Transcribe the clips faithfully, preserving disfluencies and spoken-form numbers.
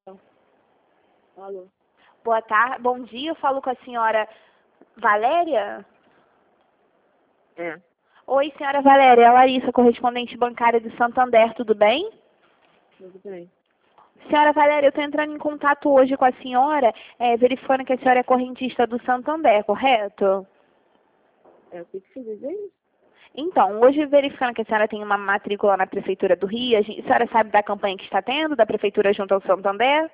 Alô. Boa tarde, bom dia, eu falo com a senhora Valéria? É. Oi, senhora Valéria, é a Larissa, correspondente bancária do Santander, tudo bem? Tudo bem. Senhora Valéria, eu estou entrando em contato hoje com a senhora, é, verificando que a senhora é correntista do Santander, correto? É, o que que você diz aí? Então, hoje verificando que a senhora tem uma matrícula na Prefeitura do Rio, a, gente, a senhora sabe da campanha que está tendo, da Prefeitura junto ao Santander?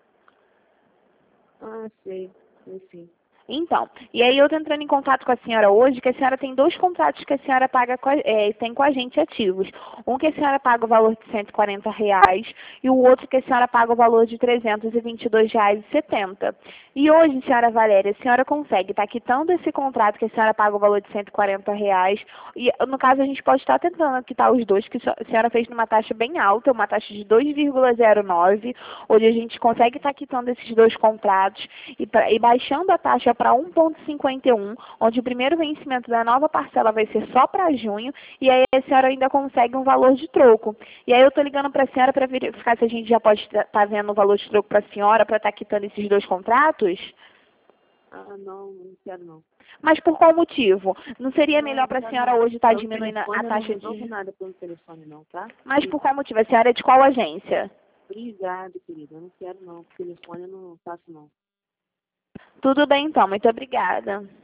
Ah, sei. Enfim. Então, e aí eu estou entrando em contato com a senhora hoje, que a senhora tem dois contratos que a senhora paga com a, é, tem com a gente ativos. Um que a senhora paga o valor de cento e quarenta reais e o outro que a senhora paga o valor de trezentos e vinte e dois reais e setenta centavos. E hoje, senhora Valéria, a senhora consegue estar quitando esse contrato que a senhora paga o valor de cento e quarenta reais, e no caso a gente pode estar tentando quitar os dois, que a senhora fez numa taxa bem alta, uma taxa de dois vírgula zero nove, hoje a gente consegue estar quitando esses dois contratos e, pra, e baixando a taxa para um vírgula cinquenta e um, onde o primeiro vencimento da nova parcela vai ser só para junho, e aí a senhora ainda consegue um valor de troco. E aí eu estou ligando para a senhora para verificar se a gente já pode estar tá vendo o valor de troco para a senhora, para estar tá quitando esses dois contratos? Ah, não, não quero não. Mas por qual motivo? Não seria Não, melhor não para a quero senhora não. hoje estar tá Pelo diminuindo a telefone eu não taxa resolvo de... nada pelo telefone não, tá? Mas por qual motivo? A senhora é de qual agência? Obrigado, querida. Eu não quero não. Por telefone eu não faço não. Tudo bem então, muito obrigada.